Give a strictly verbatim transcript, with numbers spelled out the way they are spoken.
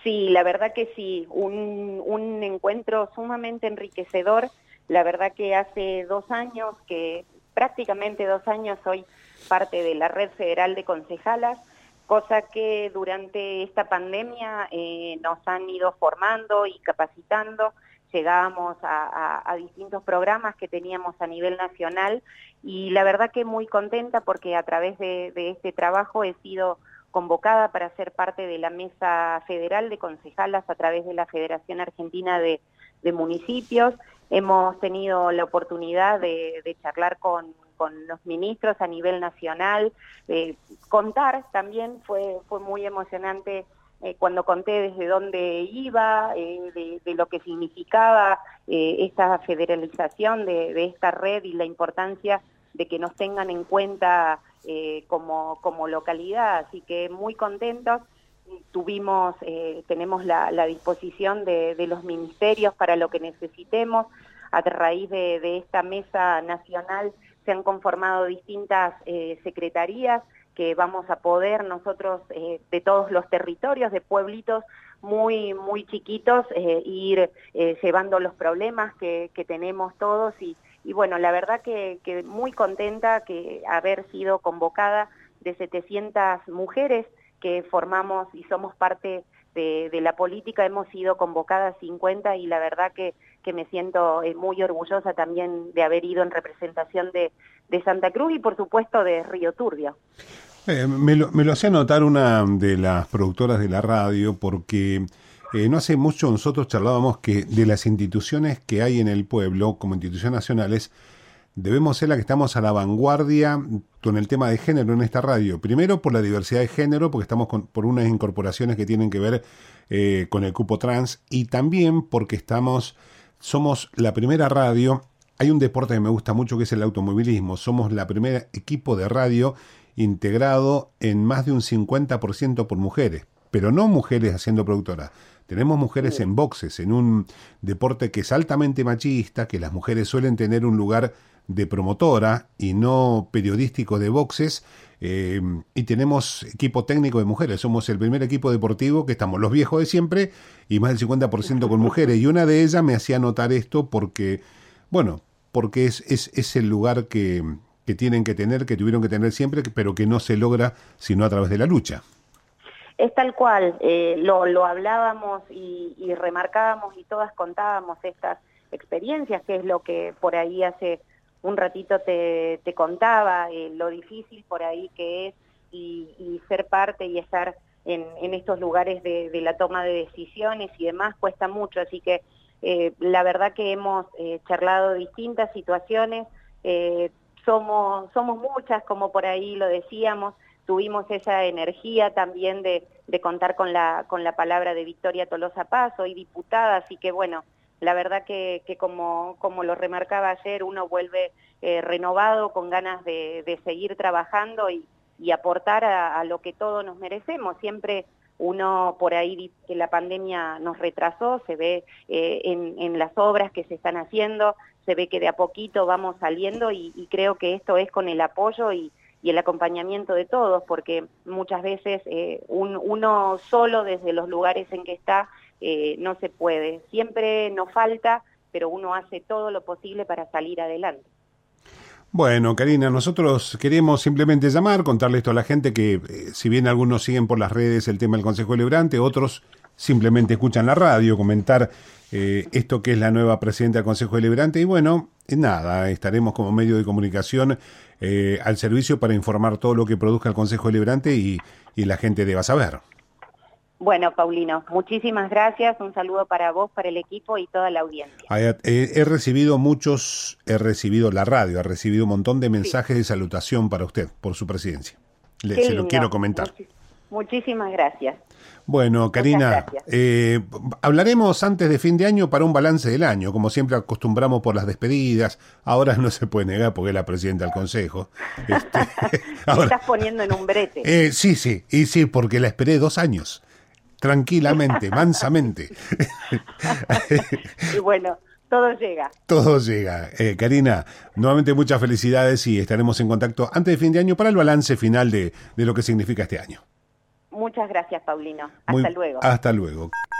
Sí, la verdad que sí, un, un encuentro sumamente enriquecedor. La verdad que hace dos años, que prácticamente dos años soy parte de la Red Federal de Concejalas, cosa que durante esta pandemia eh, nos han ido formando y capacitando. Llegábamos a, a, a distintos programas que teníamos a nivel nacional y la verdad que muy contenta porque a través de, de este trabajo he sido convocada para ser parte de la Mesa Federal de Concejalas a través de la Federación Argentina de, de Municipios. Hemos tenido la oportunidad de, de charlar con, con los ministros a nivel nacional, eh, contar también, fue, fue muy emocionante eh, cuando conté desde dónde iba, eh, de, de lo que significaba eh, esta federalización de, de esta red y la importancia de que nos tengan en cuenta eh, como, como localidad, así que muy contentos. Tuvimos, eh, tenemos la, la disposición de, de los ministerios para lo que necesitemos. A raíz de, de esta mesa nacional se han conformado distintas eh, secretarías que vamos a poder nosotros eh, de todos los territorios, de pueblitos muy muy chiquitos, eh, ir eh, llevando los problemas que, que tenemos todos y, y bueno, la verdad que, que muy contenta que haber sido convocada de setecientas mujeres que formamos y somos parte de, de la política, hemos sido convocadas cincuenta y la verdad que, que me siento eh, muy orgullosa también de haber ido en representación de, de Santa Cruz y por supuesto de Río Turbio. Eh, me, lo, me lo hacía notar una de las productoras de la radio porque eh, no hace mucho nosotros charlábamos que de las instituciones que hay en el pueblo como instituciones nacionales debemos ser la que estamos a la vanguardia con el tema de género en esta radio. Primero por la diversidad de género, porque estamos con, por unas incorporaciones que tienen que ver eh, con el cupo trans y también porque estamos, somos la primera radio. Hay un deporte que me gusta mucho que es el automovilismo. Somos la primera equipo de radio integrado en más de un cincuenta por ciento por mujeres, pero no mujeres haciendo productoras. Tenemos mujeres en boxes, en un deporte que es altamente machista, que las mujeres suelen tener un lugar de promotora y no periodístico de boxes, eh, y tenemos equipo técnico de mujeres. Somos el primer equipo deportivo que estamos los viejos de siempre y más del cincuenta por ciento con mujeres. Y una de ellas me hacía notar esto porque, bueno, porque es, es, es el lugar que, que tienen que tener, que tuvieron que tener siempre, pero que no se logra sino a través de la lucha. Es tal cual, eh, lo, lo hablábamos y, y remarcábamos y todas contábamos estas experiencias, que es lo que por ahí hace un ratito te, te contaba, eh, lo difícil por ahí que es y, y ser parte y estar en, en estos lugares de, de la toma de decisiones y demás cuesta mucho, así que eh, la verdad que hemos eh, charlado distintas situaciones, eh, somos, somos muchas, como por ahí lo decíamos. Tuvimos esa energía también de, de contar con la, con la palabra de Victoria Tolosa Paz, hoy diputada, así que bueno, la verdad que, que como, como lo remarcaba ayer, uno vuelve eh, renovado, con ganas de, de seguir trabajando y, y aportar a, a lo que todos nos merecemos. Siempre uno por ahí que la pandemia nos retrasó, se ve eh, en, en las obras que se están haciendo, se ve que de a poquito vamos saliendo y, y creo que esto es con el apoyo y y el acompañamiento de todos, porque muchas veces eh, un, uno solo desde los lugares en que está eh, no se puede. Siempre nos falta, pero uno hace todo lo posible para salir adelante. Bueno, Karina, nosotros queremos simplemente llamar, contarle esto a la gente que eh, si bien algunos siguen por las redes el tema del Consejo Deliberante, otros simplemente escuchan la radio, comentar eh, esto que es la nueva presidenta del Consejo Deliberante y bueno, nada, estaremos como medio de comunicación eh, al servicio para informar todo lo que produzca el Consejo Deliberante y, y la gente deba saber. Bueno, Paulino, muchísimas gracias, un saludo para vos, para el equipo y toda la audiencia. He, he recibido muchos, he recibido la radio, ha recibido un montón de mensajes sí. de salutación para usted por su presidencia. Le, se lo quiero comentar. Muchis, muchísimas gracias. Bueno, Karina, eh, hablaremos antes de fin de año para un balance del año, como siempre acostumbramos por las despedidas. Ahora no se puede negar porque es la presidenta del Consejo. Este, ahora, Me estás poniendo en un brete. Eh, sí, sí, y sí, porque la esperé dos años, tranquilamente, mansamente. Y bueno, todo llega. Todo llega. Eh, Karina, nuevamente muchas felicidades y estaremos en contacto antes de fin de año para el balance final de, de lo que significa este año. Muchas gracias, Paulino. Muy, Hasta luego. Hasta luego.